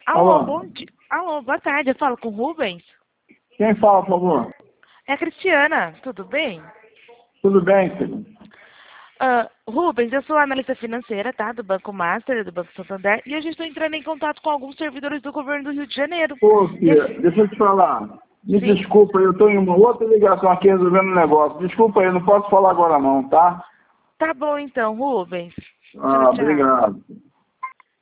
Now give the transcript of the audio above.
Alô, Alô? bom dia. Alô, boa tarde. Eu falo com o Rubens? Quem fala, por favor? É a Cristiana, tudo bem? Tudo bem, filho? Rubens, eu sou analista financeira, tá? Do Banco Master, do Banco Santander, e hoje estou entrando em contato com alguns servidores do governo do Rio de Janeiro. Ô, E filha, deixa eu te falar. Me Sim. desculpa, eu estou em uma outra ligação aqui resolvendo um negócio. Desculpa aí, não posso falar agora não, tá? Tá bom então, Rubens. Tchau, Ah, tchau. obrigado.